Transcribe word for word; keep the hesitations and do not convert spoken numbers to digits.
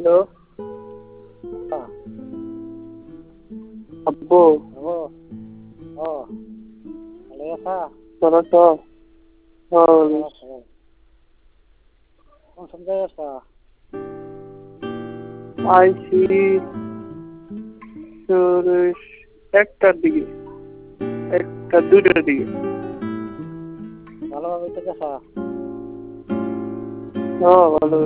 hello আব্বু ও ও ভালো আছা তোরা তো কোন সব জায়গায় আছা আইসি তোর একটার দিকে একটা দুটোর দিকে ভালোভাবে তো গেছা হ্যাঁ ভালো